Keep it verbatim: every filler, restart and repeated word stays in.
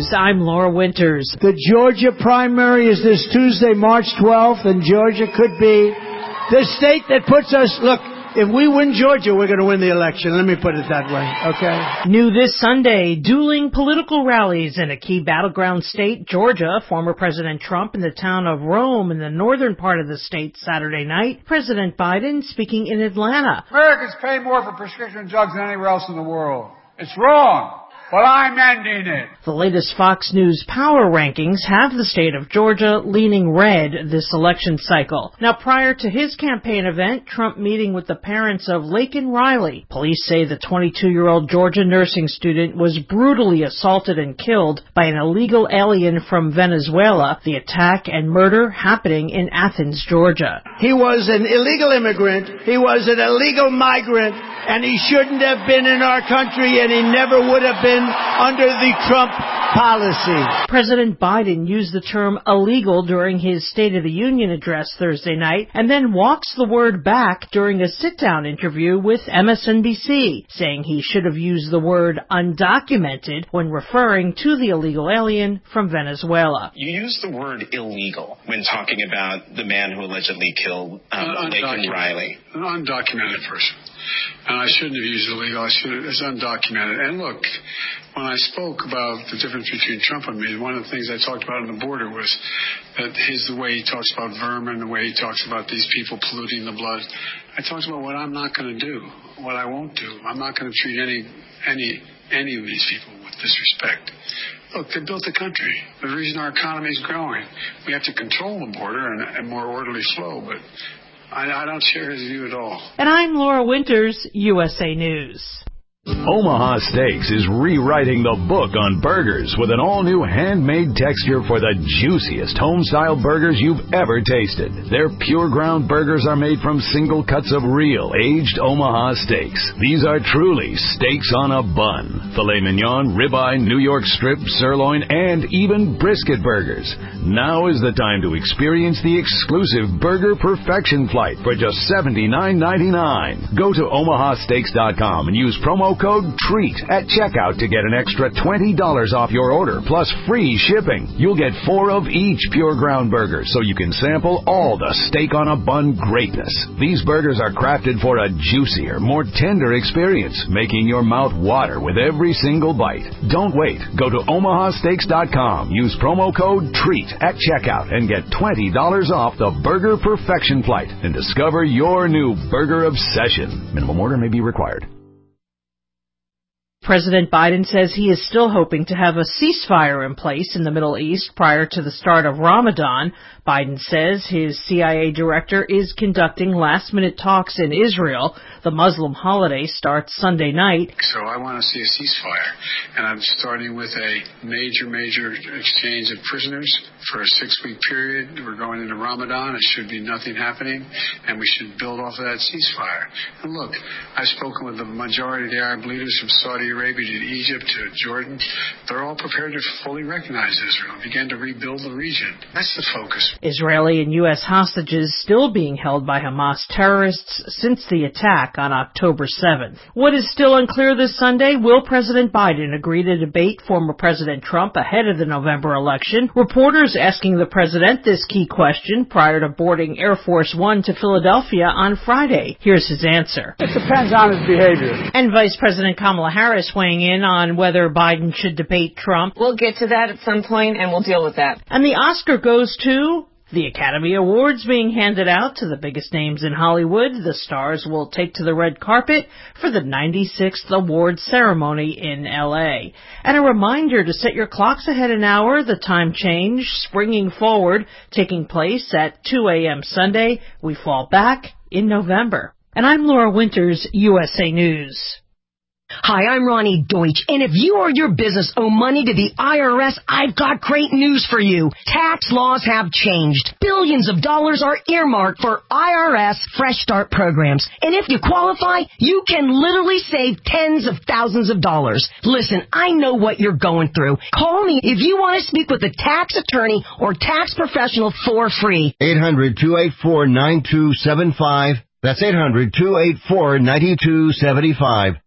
News, I'm Laura Winters. The Georgia primary is this Tuesday, March twelfth, and Georgia could be the state that puts us, look, if we win Georgia, we're going to win the election. Let me put it that way, okay? New this Sunday, dueling political rallies in a key battleground state, Georgia. Former President Trump in the town of Rome in the northern part of the state Saturday night. President Biden speaking in Atlanta. Americans pay more for prescription drugs than anywhere else in the world. It's wrong. Well, I'm ending it. The latest Fox News power rankings have the state of Georgia leaning red this election cycle. Now, prior to his campaign event, Trump meeting with the parents of Laken Riley. Police say the twenty-two-year-old Georgia nursing student was brutally assaulted and killed by an illegal alien from Venezuela. The attack and murder happening in Athens, Georgia. He was an illegal immigrant. He was an illegal migrant. And he shouldn't have been in our country, and he never would have been under the Trump policy. President Biden used the term illegal during his State of the Union address Thursday night, and then walks the word back during a sit-down interview with M S N B C, saying he should have used the word undocumented when referring to the illegal alien from Venezuela. You use the word illegal when talking about the man who allegedly killed um, Laken Riley. An undocumented person. And I shouldn't have used illegal. I should have, it's undocumented. And look, when I spoke about the difference between Trump and me, one of the things I talked about on the border was that his, the way he talks about vermin, the way he talks about these people polluting the blood. I talked about what I'm not going to do, what I won't do. I'm not going to treat any, any, any of these people with disrespect. Look, they built the country. The reason our economy is growing. We have to control the border and a more orderly flow, but I, I don't share his view at all. And I'm Laura Winters, U S A News. Omaha Steaks is rewriting the book on burgers with an all-new handmade texture for the juiciest home-style burgers you've ever tasted. Their pure ground burgers are made from single cuts of real, aged Omaha steaks. These are truly steaks on a bun. Filet mignon, ribeye, New York strip, sirloin, and even brisket burgers. Now is the time to experience the exclusive Burger Perfection Flight for just seventy-nine ninety-nine. Go to omaha steaks dot com and use promo code TREAT at checkout to get an extra twenty dollars off your order, plus free shipping. You'll get four of each pure ground burger, so you can sample all the steak on a bun greatness. These burgers are crafted for a juicier, more tender experience, making your mouth water with every single bite. Don't wait. Go to omaha steaks dot com. Use promo code TREAT at checkout and get twenty dollars off the Burger Perfection Flight and discover your new burger obsession. Minimum order may be required. President Biden says he is still hoping to have a ceasefire in place in the Middle East prior to the start of Ramadan. Biden says his C I A director is conducting last-minute talks in Israel. The Muslim holiday starts Sunday night. So I want to see a ceasefire, and I'm starting with a major, major exchange of prisoners for a six-week period. We're going into Ramadan. It should be nothing happening, and we should build off of that ceasefire. And look, I've spoken with the majority of the Arab leaders from Saudi Arabia to Egypt to Jordan. They're all prepared to fully recognize Israel and begin to rebuild the region. That's the focus. Israeli and U S hostages still being held by Hamas terrorists since the attack on October seventh. What is still unclear this Sunday, will President Biden agree to debate former President Trump ahead of the November election? Reporters asking the president this key question prior to boarding Air Force One to Philadelphia on Friday. Here's his answer. It depends on his behavior. And Vice President Kamala Harris weighing in on whether Biden should debate Trump. We'll get to that at some point, and we'll deal with that. And the Oscar goes to the Academy Awards being handed out to the biggest names in Hollywood. The stars will take to the red carpet for the ninety-sixth awards ceremony in L A. And a reminder to set your clocks ahead an hour. The time change, springing forward, taking place at two a.m. Sunday. We fall back in November. And I'm Laura Winters, U S A News. Hi, I'm Ronnie Deutsch, and if you or your business owe money to the I R S, I've got great news for you. Tax laws have changed. Billions of dollars are earmarked for I R S Fresh Start programs, and if you qualify, you can literally save tens of thousands of dollars. Listen, I know what you're going through. Call me if you want to speak with a tax attorney or tax professional for free. eight hundred, two eight four, nine two seven five. That's eight hundred, two eight four, nine two seven five.